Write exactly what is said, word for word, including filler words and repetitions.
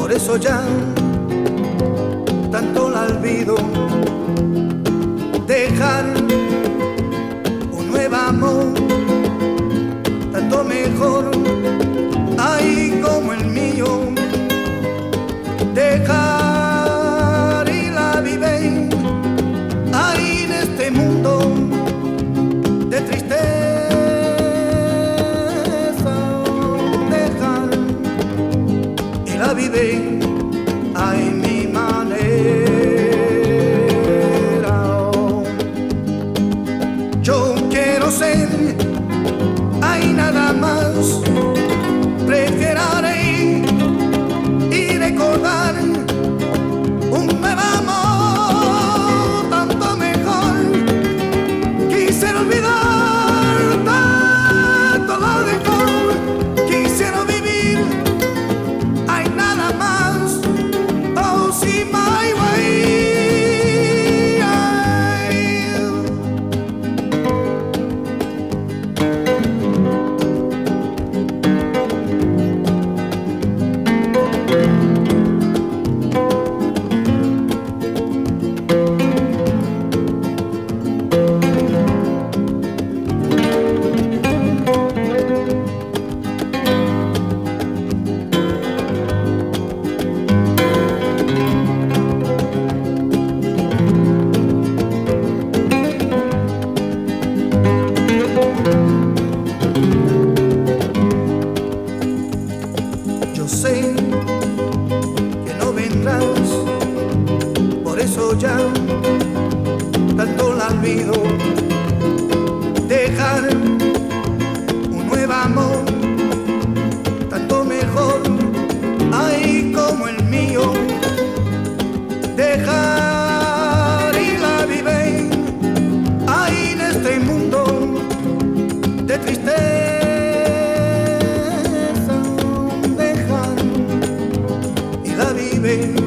Por eso ya tanto la olvido, dejar un nuevo amor, tanto mejor, ay como el mío, dejar y la vive, ay en este mundo de tristeza, dejar y la vive, ay mi manera. Yo quiero ser, hay nada más, prefiero y recordar un nuevo amor, tanto mejor. Quisiera olvidar tanto lo dejó, quisiera vivir, hay nada más, oh see my way. Yo sé que no vendrás, por eso ya tanto la olvido, dejar un nuevo amor, tanto mejor, ay como el mío, dejar y la vive, ay en este mundo de tristeza, dejar y la vive.